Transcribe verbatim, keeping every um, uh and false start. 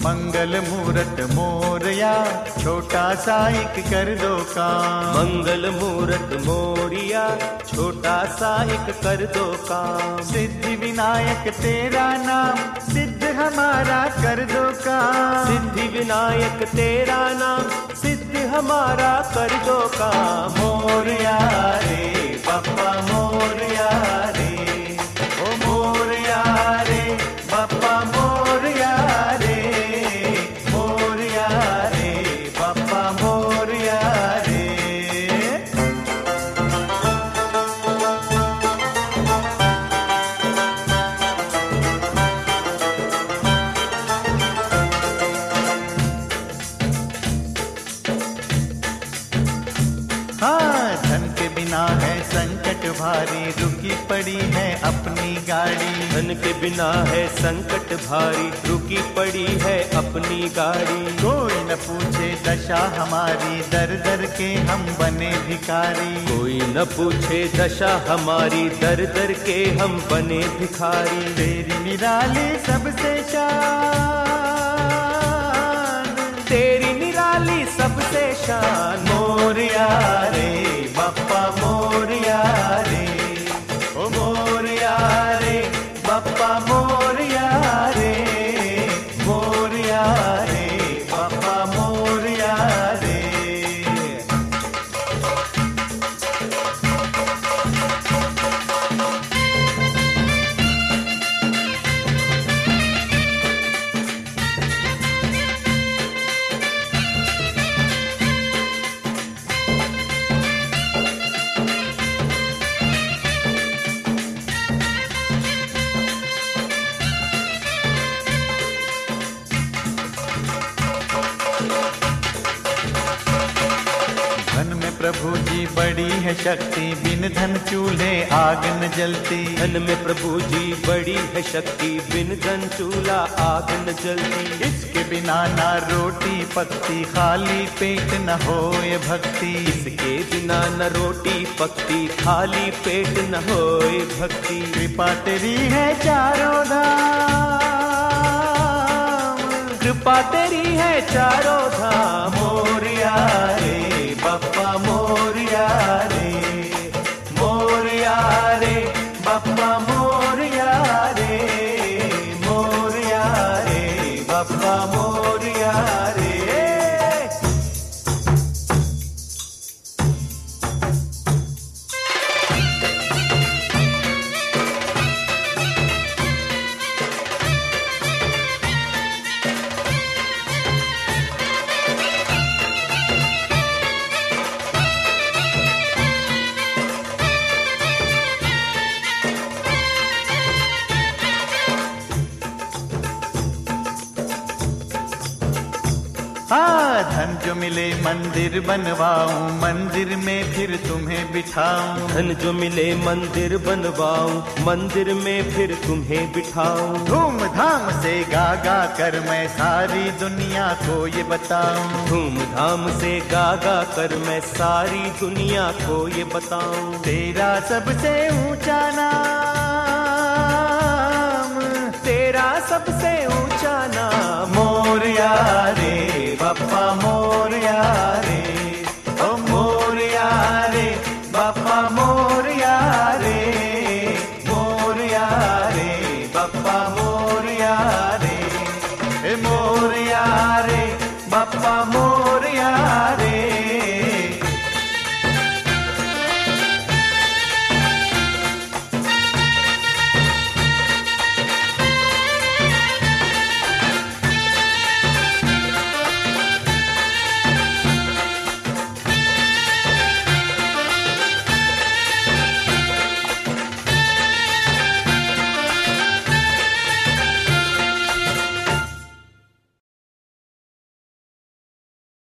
मंगल मूरत मोरया छोटा सा एक कर दो काम। मंगल मूरत मोरिया छोटा सा एक कर दो काम। सिद्धि विनायक तेरा नाम सिद्ध हमारा कर दो काम। सिद्धि विनायक तेरा नाम सिद्ध हमारा कर दो काम। मोरया रे बाप्पा मोरया रे, ओ मोरया रे बाप्पा मोरया रे, मोरया रे बाप्पा मोरया रे। हाँ, धन के बिना है संकट भारी, रुकी पड़ी है अपनी गाड़ी। धन के बिना है संकट भारी, रुकी पड़ी है अपनी गाड़ी। कोई न पूछे दशा हमारी, दर दर के हम बने भिखारी। कोई न पूछे दशा हमारी, दर दर के हम बने भिखारी। तेरी निराली सबसे शान, तेरी निराली सबसे शान। मोरया रे बाप्पा मोरया रे, ओ मोरया रे बाप्पा मोरया रे, मोरया रे बाप्पा मोरया रे। धन में प्रभु जी बड़ी है शक्ति, बिन धन चूल्हे आग न जलती। धन में प्रभु जी बड़ी है शक्ति, बिन धन चूल्हा आग न जलती। इसके बिना ना रोटी पकती, खाली पेट न होए भक्ति। इसके बिना न रोटी पकती, खाली पेट न होए भक्ति। कृपा तेरी है चारों धाम, कृपा तेरी है चारों धाम। मोरया रे बाप्पा मोरया रे, मोरया रे बाप्पा मोरया रे, मोरया रे बाप्पा मोरया रे। हाँ, धन जो मिले मंदिर बनवाऊं, मंदिर में फिर तुम्हें बिठाऊं। धन जो मिले मंदिर बनवाऊं, मंदिर में फिर तुम्हें बिठाऊं। धूमधाम से गा गा कर मैं सारी दुनिया को ये बताऊं। धूमधाम से गा गा कर मैं सारी दुनिया को ये बताऊं। तेरा सबसे ऊंचा नाम, तेरा सबसे ऊंचा नाम। मोरया रे बाप्पा मोरया रे,